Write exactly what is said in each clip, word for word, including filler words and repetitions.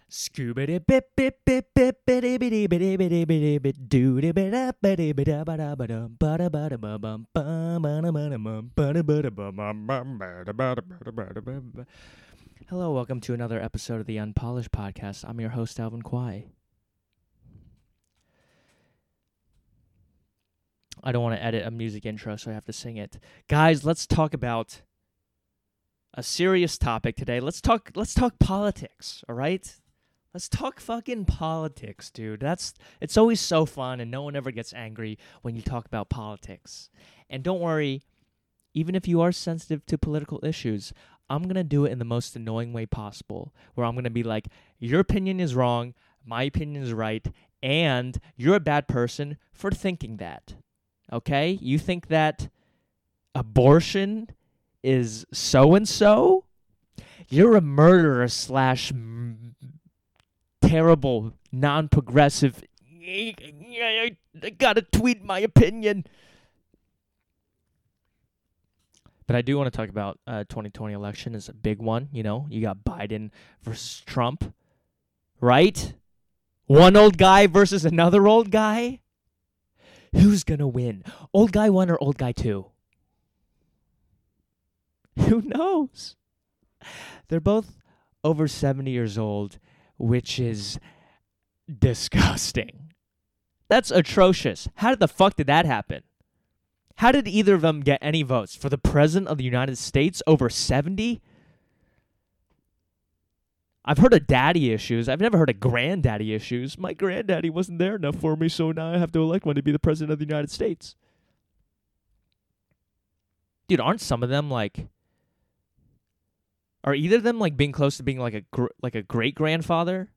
Scoobity bip bip bip bip bitty bitty bitty bitty bitty bit doody bit up bitty bit up ba da ba dum ba da ba da ba bum bum ba da ba da bum ba da ba da bum bum bum ba da ba da ba da ba da ba. Hello, welcome to another episode of the Unpolished Podcast. I'm your host, Alvin Kwai. I don't want to edit a music intro, so I have to sing it. Guys, let's talk about a serious topic today. Let's talk let's talk politics, all right? Let's talk fucking politics, dude. That's it's always so fun, and no one ever gets angry when you talk about politics. And don't worry, even if you are sensitive to political issues, I'm going to do it in the most annoying way possible, where I'm going to be like, your opinion is wrong, my opinion is right, and you're a bad person for thinking that. Okay? You think that abortion is so-and-so? You're a murderer slash m- terrible, non-progressive. I gotta tweet my opinion. But I do want to talk about uh, twenty twenty election. It's a big one, you know. You got Biden versus Trump, right? One old guy versus another old guy. Who's gonna win? Old guy one or old guy two? Who knows? They're both over seventy years old, which is disgusting. That's atrocious. How did the fuck did that happen? How did either of them get any votes? For the President of the United States over seventy? I've heard of daddy issues. I've never heard of granddaddy issues. My granddaddy wasn't there enough for me, so now I have to elect one to be the President of the United States. Dude, aren't some of them like... Are either of them like being close to being like a gr- like a great-grandfather?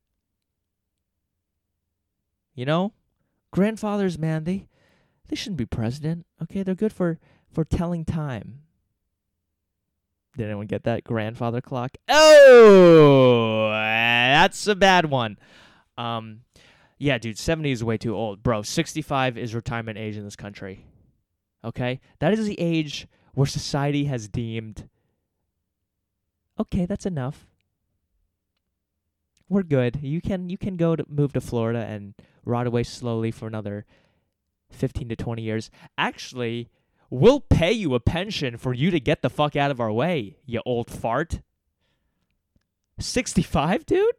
You know? Grandfathers, man, they they shouldn't be president. Okay, they're good for, for telling time. Did anyone get that grandfather clock? Oh, that's a bad one. Um, yeah, dude, seventy is way too old. Bro, sixty-five is retirement age in this country. Okay? That is the age where society has deemed, okay, that's enough. We're good. You can you can go to move to Florida and rot away slowly for another fifteen to twenty years. Actually, we'll pay you a pension for you to get the fuck out of our way, you old fart. sixty-five, dude?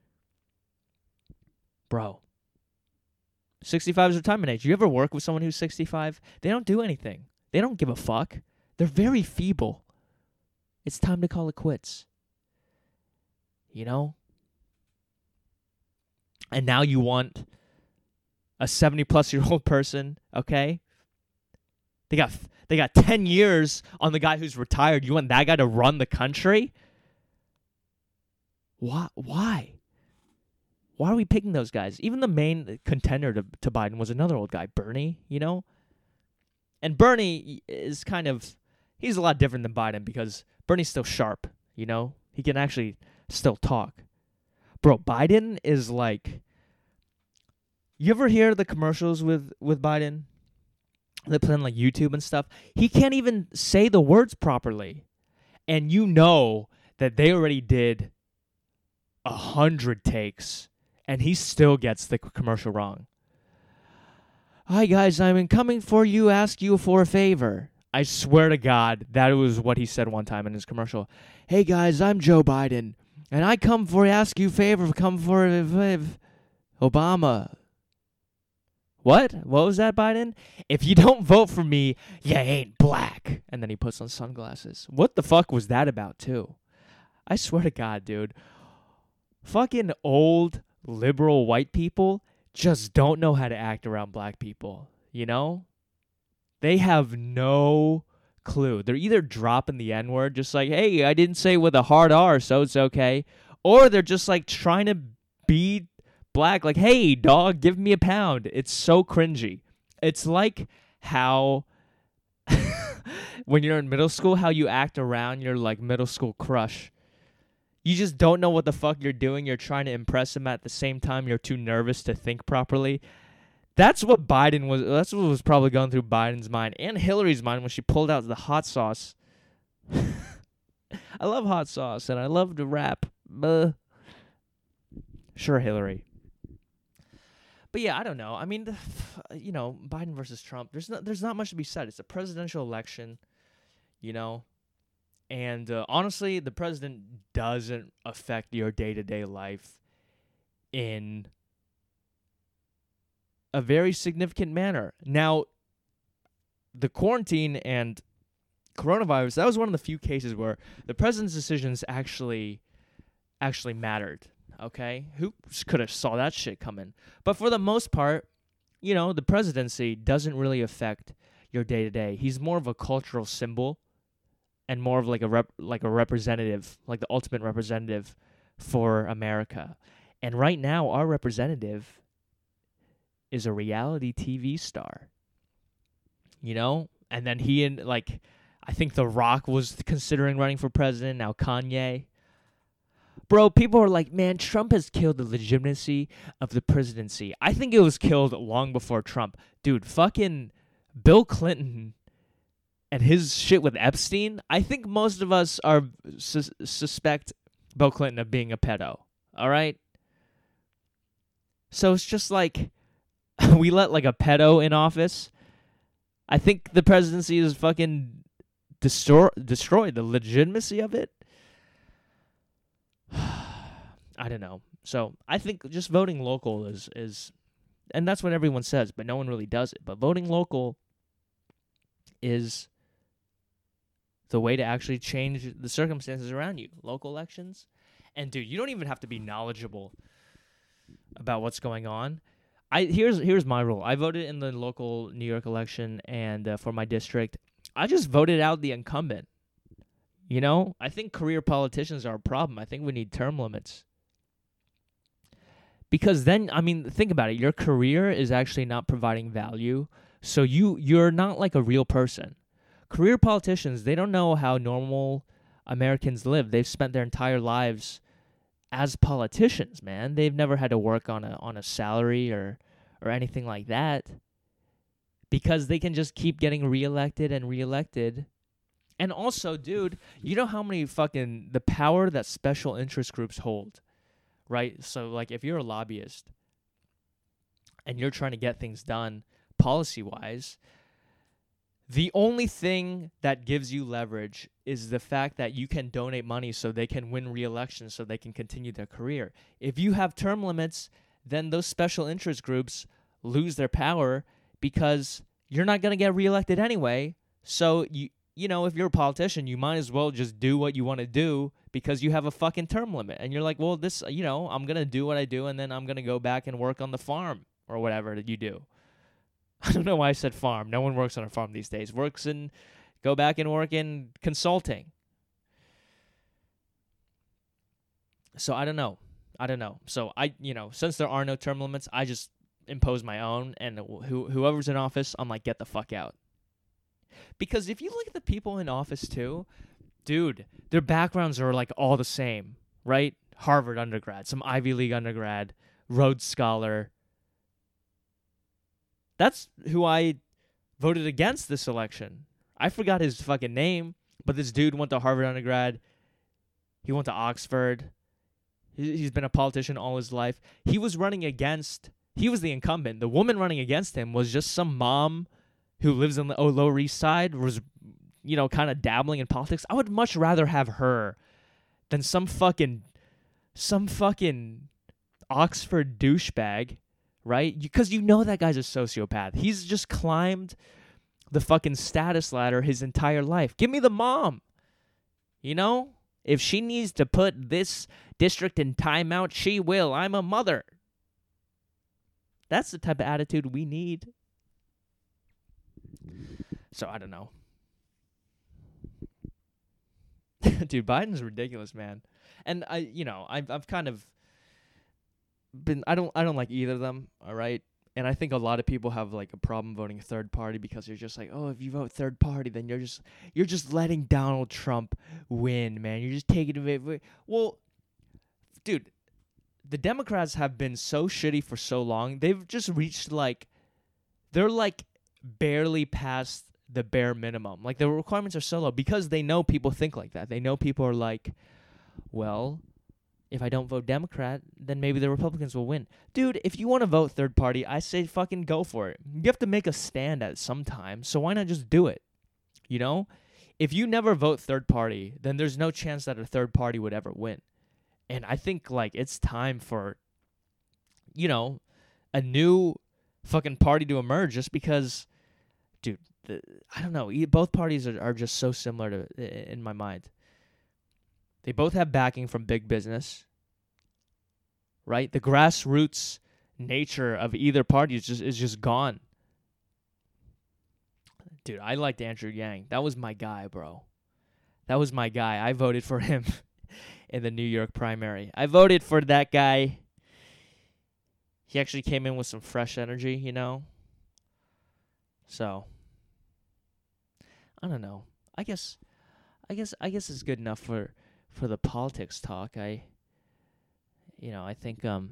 Bro. sixty-five is retirement age. You ever work with someone who's sixty-five? They don't do anything. They don't give a fuck. They're very feeble. It's time to call it quits. You know? And now you want a seventy-plus-year-old person, okay? They got they got ten years on the guy who's retired. You want that guy to run the country? Why? Why? Why are we picking those guys? Even the main contender to, to Biden was another old guy, Bernie, you know? And Bernie is kind of... He's a lot different than Biden because Bernie's still sharp, you know? He can actually still talk. Bro, Biden is like... You ever hear the commercials with, with Biden? They play on like YouTube and stuff. He can't even say the words properly. And you know that they already did a hundred takes, and he still gets the commercial wrong. Hi guys, I'm coming for you, ask you for a favor. I swear to God, that was what he said one time in his commercial. Hey guys, I'm Joe Biden, and I come for ask you a favor, come for Obama. What? What was that, Biden? If you don't vote for me, you ain't black. And then he puts on sunglasses. What the fuck was that about, too? I swear to God, dude. Fucking old, liberal white people just don't know how to act around black people, you know? They have no clue. They're either dropping the N-word, just like, hey, I didn't say with a hard R, so it's okay. Or they're just, like, trying to be black, like, hey, dog, give me a pound. It's so cringy. It's like how when you're in middle school, how you act around your, like, middle school crush. You just don't know what the fuck you're doing. You're trying to impress him at the same time. You're too nervous to think properly. That's what Biden was. That's what was probably going through Biden's mind and Hillary's mind when she pulled out the hot sauce. I love hot sauce and I love to rap. Buh. Sure, Hillary. But yeah, I don't know. I mean, the, you know, Biden versus Trump. There's not there's not much to be said. It's a presidential election, you know, and uh, honestly, the president doesn't affect your day to day life in a very significant manner. Now, the quarantine and coronavirus, that was one of the few cases where the president's decisions actually actually mattered. Okay, who could have saw that shit coming? But for the most part, you know, the presidency doesn't really affect your day to day. He's more of a cultural symbol, and more of like a rep, like a representative, like the ultimate representative for America. And right now, our representative is a reality T V star. You know, and then he and like, I think The Rock was considering running for president. Now Kanye. Bro, people are like, man, Trump has killed the legitimacy of the presidency. I think it was killed long before Trump. Dude, fucking Bill Clinton and his shit with Epstein, I think most of us are sus- suspect Bill Clinton of being a pedo. All right? So it's just like, we let like a pedo in office. I think the presidency is fucking destroy- destroyed. The legitimacy of it. I don't know. So I think just voting local is, is, and that's what everyone says, but no one really does it. But voting local is the way to actually change the circumstances around you. Local elections. And dude, you don't even have to be knowledgeable about what's going on. I here's here's my rule. I voted in the local New York election, and uh, for my district, I just voted out the incumbent. You know, I think career politicians are a problem. I think we need term limits. Because then, I mean, think about it. Your career is actually not providing value, so you you're not like a real person. Career politicians, they don't know how normal Americans live. They've spent their entire lives as politicians, man. They've never had to work on a on a salary or or anything like that, because they can just keep getting reelected and reelected. And also, dude, you know how many fucking the power that special interest groups hold, right? So like if you're a lobbyist and you're trying to get things done policy-wise, the only thing that gives you leverage is the fact that you can donate money so they can win re-election, so they can continue their career. If you have term limits, then those special interest groups lose their power because you're not going to get reelected anyway. So, you you know, if you're a politician, you might as well just do what you want to do because you have a fucking term limit. And you're like, well, this, you know, I'm going to do what I do, and then I'm going to go back and work on the farm or whatever that you do. I don't know why I said farm. No one works on a farm these days. Works in, go back and work in consulting. So I don't know. I don't know. So I, you know, since there are no term limits, I just impose my own, and who whoever's in office, I'm like, get the fuck out. Because if you look at the people in office too, dude, their backgrounds are like all the same, right? Harvard undergrad, some Ivy League undergrad, Rhodes Scholar. That's who I voted against this election. I forgot his fucking name, but this dude went to Harvard undergrad. He went to Oxford. He's been a politician all his life. He was running against, he was the incumbent. The woman running against him was just some mom who lives on the Lower East Side, was, you know, kind of dabbling in politics. I would much rather have her than some fucking, some fucking Oxford douchebag. Right? Because you know that guy's a sociopath. He's just climbed the fucking status ladder his entire life. Give me the mom. You know? If she needs to put this district in timeout, she will. I'm a mother. That's the type of attitude we need. So, I don't know. Dude, Biden's ridiculous, man. And, I, you know, I've, I've kind of been I don't I don't like either of them, all right? And I think a lot of people have like a problem voting third party because they're just like, oh, if you vote third party, then you're just you're just letting Donald Trump win, man. You're just taking it. Well, dude, the Democrats have been so shitty for so long. They've just reached like they're like barely past the bare minimum. Like the requirements are so low because they know people think like that. They know people are like, well, If I don't vote Democrat, then maybe the Republicans will win. Dude, if you want to vote third party, I say fucking go for it. You have to make a stand at some time, so why not just do it? You know? If you never vote third party, then there's no chance that a third party would ever win. And I think, like, it's time for, you know, a new fucking party to emerge just because, dude, the, I don't know. Both parties are, are just so similar to in my mind. They both have backing from big business, right? The grassroots nature of either party is just is just gone. Dude, I liked Andrew Yang. That was my guy, bro. That was my guy. I voted for him in the New York primary. I voted for that guy. He actually came in with some fresh energy, you know? So, I don't know. I guess I guess I guess it's good enough for for the politics talk. I you know, I think um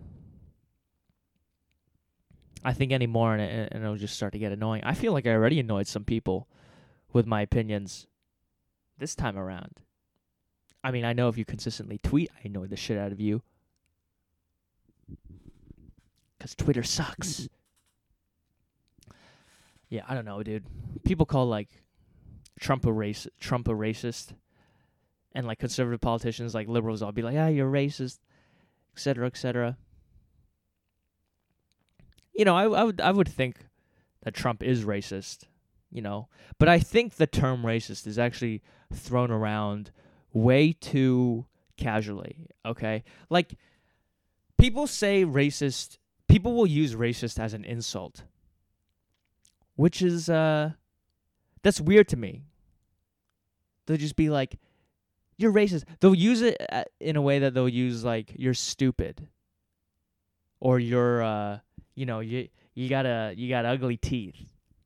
I think anymore, and, it, and it'll just start to get annoying. I feel like I already annoyed some people with my opinions this time around. I mean, I know if you consistently tweet, I annoy the shit out of you. Because Twitter sucks. Yeah, I don't know, dude. People call, like, Trump a race, Trump a racist. And, like, conservative politicians, like liberals, I'll be like, ah, you're racist, et cetera, et cetera. You know, I, I would I would think that Trump is racist, you know. But I think the term racist is actually thrown around way too casually, okay? Like, people say racist, people will use racist as an insult, which is, uh, that's weird to me. They'll just be like, you're racist. They'll use it in a way that they'll use, like, you're stupid. Or you're, uh, you know, you you got a, you got ugly teeth.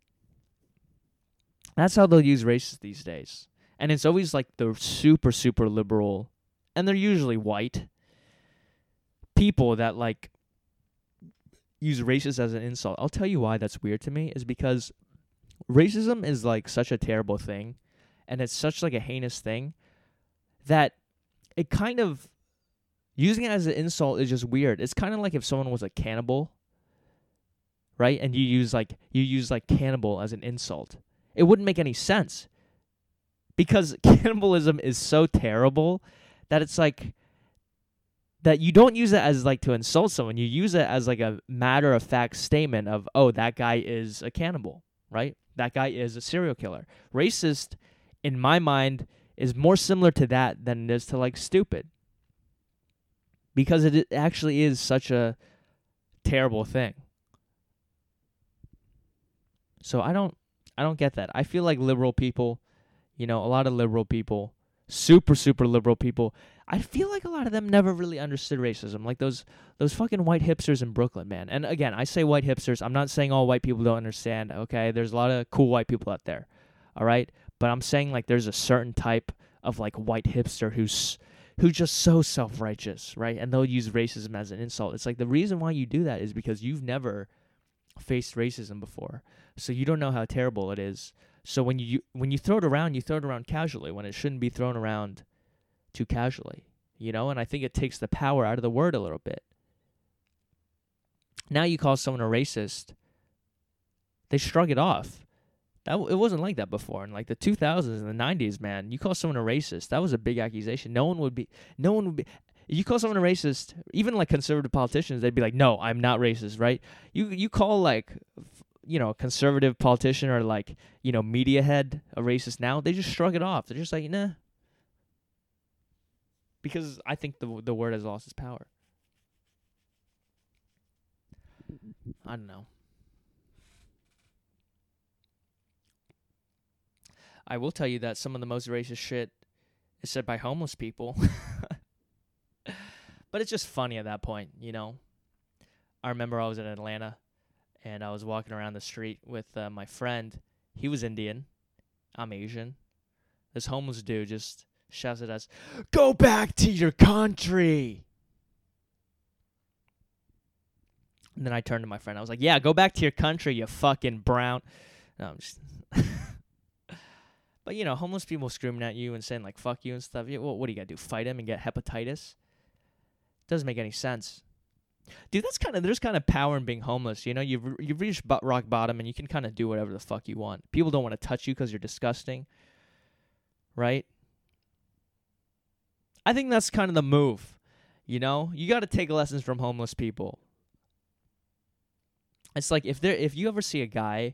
That's how they'll use racist these days. And it's always, like, the super, super liberal, and they're usually white, people that, like, use racist as an insult. I'll tell you why that's weird to me, is because racism is, like, such a terrible thing, and it's such, like, a heinous thing, that it kind of, using it as an insult is just weird. It's kind of like if someone was a cannibal, right? And you use, like, you use, like, cannibal as an insult. It wouldn't make any sense. Because cannibalism is so terrible that it's, like, that you don't use it as, like, to insult someone. You use it as, like, a matter-of-fact statement of, oh, that guy is a cannibal, right? That guy is a serial killer. Racist, in my mind, is more similar to that than it is to, like, stupid. Because it actually is such a terrible thing. So I don't I don't get that. I feel like liberal people, you know, a lot of liberal people, super, super liberal people, I feel like a lot of them never really understood racism. Like those those fucking white hipsters in Brooklyn, man. And again, I say white hipsters. I'm not saying all white people don't understand, okay? There's a lot of cool white people out there, all right? But I'm saying, like, there's a certain type of, like, white hipster who's who's just so self-righteous, right? And they'll use racism as an insult. It's like the reason why you do that is because you've never faced racism before. So you don't know how terrible it is. So when you when you throw it around, you throw it around casually when it shouldn't be thrown around too casually, you know? And I think it takes the power out of the word a little bit. Now you call someone a racist, they shrug it off. That it wasn't like that before. In like the two thousands and the nineties, man, you call someone a racist, that was a big accusation. No one would be, no one would be, you call someone a racist, even like conservative politicians, they'd be like, no, I'm not racist, right? You you call like, you know, a conservative politician or like, you know, media head a racist now, they just shrug it off. They're just like, nah. Because I think the the word has lost its power. I don't know. I will tell you that some of the most racist shit is said by homeless people. But it's just funny at that point, you know. I remember I was in Atlanta, and I was walking around the street with uh, my friend. He was Indian. I'm Asian. This homeless dude just shouts at us, "Go back to your country!" And then I turned to my friend. I was like, "Yeah, go back to your country, you fucking brown." No, I'm just... But, you know, homeless people screaming at you and saying, like, fuck you and stuff. What, what do you got to do, fight them and get hepatitis? Doesn't make any sense. Dude, that's kind of there's kind of power in being homeless. You know, you've you've reached bo- rock bottom, and you can kind of do whatever the fuck you want. People don't want to touch you because you're disgusting, right? I think that's kind of the move. You know, you got to take lessons from homeless people. It's like if there if you ever see a guy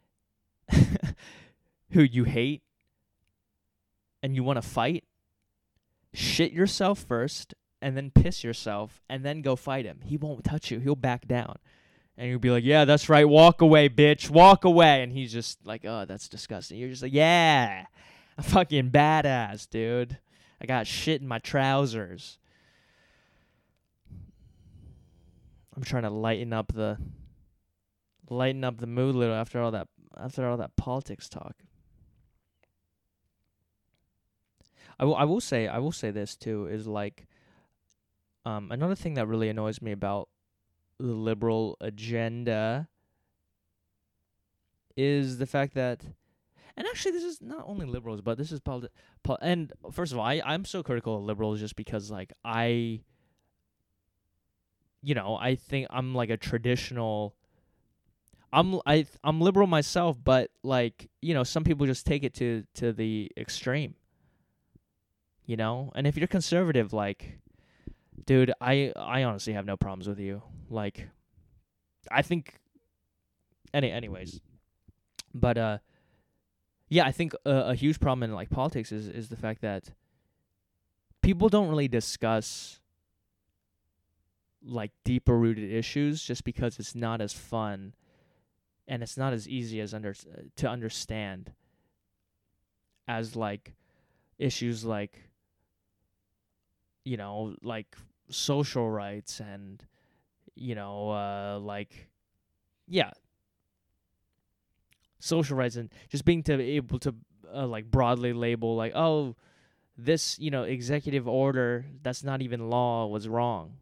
who you hate and you want to fight, shit yourself first. And then piss yourself, and then go fight him. He won't touch you. He'll back down. And you'll be like, yeah, that's right. Walk away, bitch. Walk away. And he's just like, oh, that's disgusting. You're just like, yeah, I'm fucking badass, dude. I got shit in my trousers. I'm trying to lighten up the lighten up the mood a little after all that after all that politics talk. I will I will say I will say this too is like Um, another thing that really annoys me about the liberal agenda is the fact that, and actually this is not only liberals, but this is politi- pol- and first of all, I, I'm so critical of liberals just because, like, I, you know, I think I'm like a traditional, I'm, I, I'm liberal myself, but, like, you know, some people just take it to, to the extreme, you know, and if you're conservative, like, dude, I I honestly have no problems with you. Like, I think, any anyways, but uh, yeah, I think a, a huge problem in like politics is is the fact that people don't really discuss like deeper rooted issues just because it's not as fun and it's not as easy as under to understand as like issues like, you know, like social rights and, you know, uh, like, yeah, social rights and just being to be able to uh, like broadly label like, oh, this, you know, executive order that's not even law was wrong.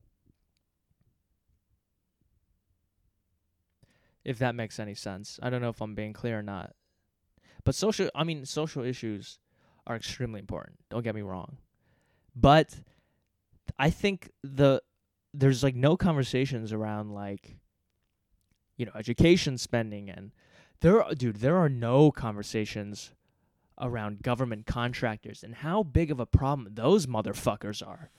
If that makes any sense. I don't know if I'm being clear or not. But social, I mean, social issues are extremely important. Don't get me wrong. But I think the there's like no conversations around like, you know, education spending, and there are, dude, there are no conversations around government contractors and how big of a problem those motherfuckers are.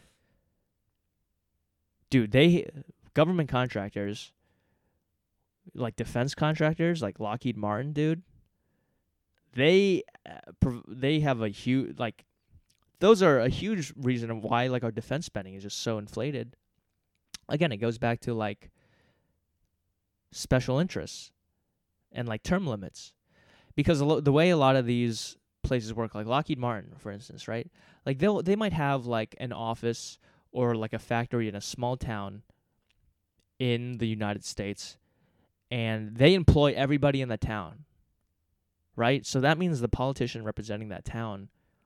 Dude, they government contractors, like defense contractors, like Lockheed Martin, dude. They uh, prov- they have a huge like. Those are a huge reason of why like our defense spending is just so inflated. Again, it goes back to like special interests and like term limits, because a lo- the way a lot of these places work, like Lockheed Martin, for instance, right? Like they'll they might have like an office or like a factory in a small town in the United States, and they employ everybody in the town, right? So that means the politician representing that town,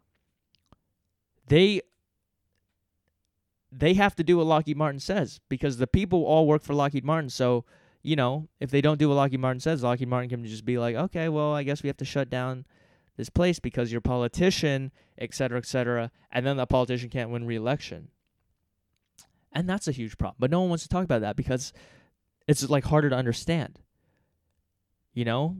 they they have to do what Lockheed Martin says, because the people all work for Lockheed Martin. So, you know, if they don't do what Lockheed Martin says, Lockheed Martin can just be like, okay, well, I guess we have to shut down this place because you're a politician, et cetera, et cetera, and then the politician can't win re-election. And that's a huge problem. But no one wants to talk about that because it's like harder to understand. You know?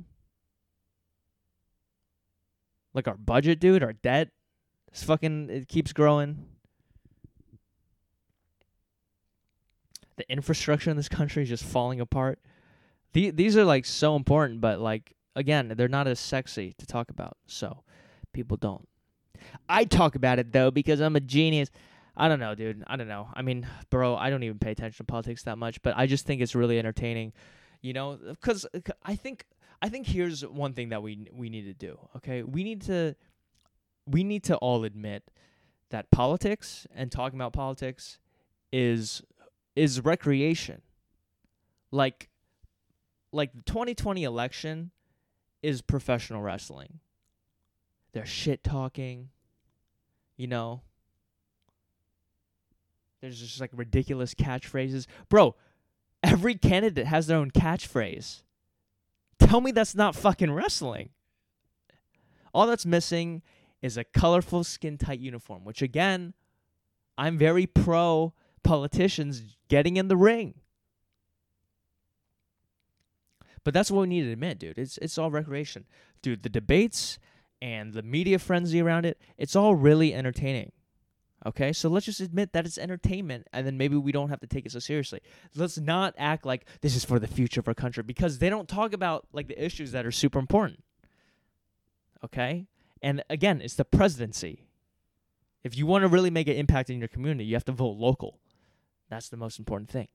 Like our budget, dude, our debt, it's fucking, it keeps growing. The infrastructure in this country is just falling apart. The, these are like so important, but like, again, they're not as sexy to talk about. So people don't. I talk about it though because I'm a genius. I don't know, dude. I don't know. I mean, bro, I don't even pay attention to politics that much, but I just think it's really entertaining, you know, because I think I think here's one thing that we we need to do. Okay, we need to we need to all admit that politics and talking about politics is is recreation. Like like the twenty twenty election is professional wrestling. They're shit talking, you know. There's just like ridiculous catchphrases. Bro, every candidate has their own catchphrase. Tell me that's not fucking wrestling. All that's missing is a colorful skin-tight uniform, which again, I'm very pro politicians getting in the ring. But that's what we need to admit, dude. It's it's all recreation. Dude, the debates and the media frenzy around it, it's all really entertaining. Okay? So let's just admit that it's entertainment, and then maybe we don't have to take it so seriously. Let's not act like this is for the future of our country, because they don't talk about like the issues that are super important. Okay? And again, it's the presidency. If you want to really make an impact in your community, you have to vote local. That's the most important thing.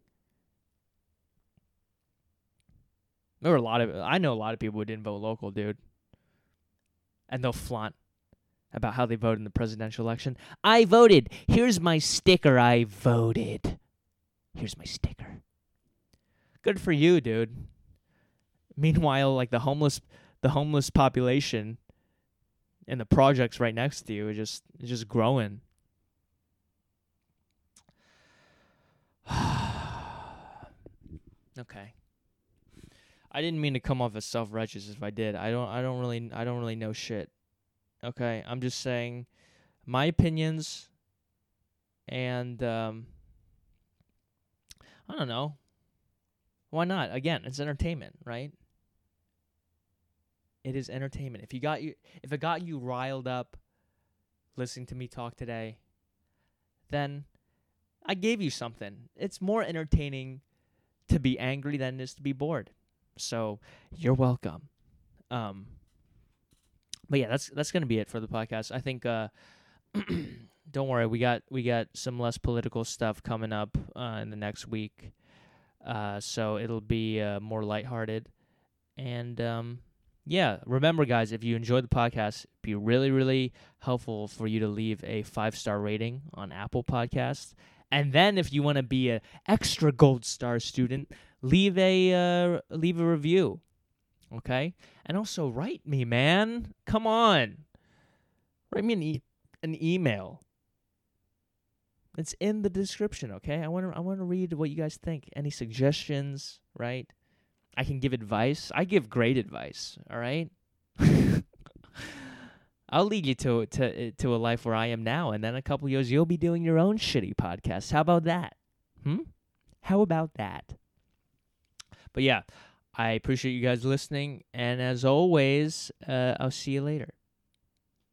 There were a lot of I know a lot of people who didn't vote local, dude. And they'll flaunt about how they voted in the presidential election. I voted. Here's my sticker. I voted. Here's my sticker. Good for you, dude. Meanwhile, like the homeless the homeless population and the projects right next to you are just is just growing. Okay. I didn't mean to come off as self-righteous if I did. I don't I don't really I don't really know shit. Okay? I'm just saying my opinions, and um I don't know. Why not? Again, it's entertainment, right? It is entertainment. If you got you if it got you riled up listening to me talk today, then I gave you something. It's more entertaining to be angry than it is to be bored. So you're welcome. Um, but yeah, that's that's gonna be it for the podcast. I think. Uh, don't worry, we got we got some less political stuff coming up uh, in the next week. Uh, so it'll be uh, more lighthearted. And um, yeah, remember, guys, if you enjoyed the podcast, it'd be really really helpful for you to leave a five star rating on Apple Podcasts. And then if you want to be an extra gold star student, leave a uh, leave a review, okay? And also write me, man. Come on, write me an e- an email. It's in the description, okay? I want to I want to read what you guys think. Any suggestions, right? I can give advice. I give great advice. All right. I'll lead you to to to a life where I am now, and then in a couple years you'll be doing your own shitty podcast. How about that? Hmm? How about that? But yeah, I appreciate you guys listening, and as always, uh, I'll see you later.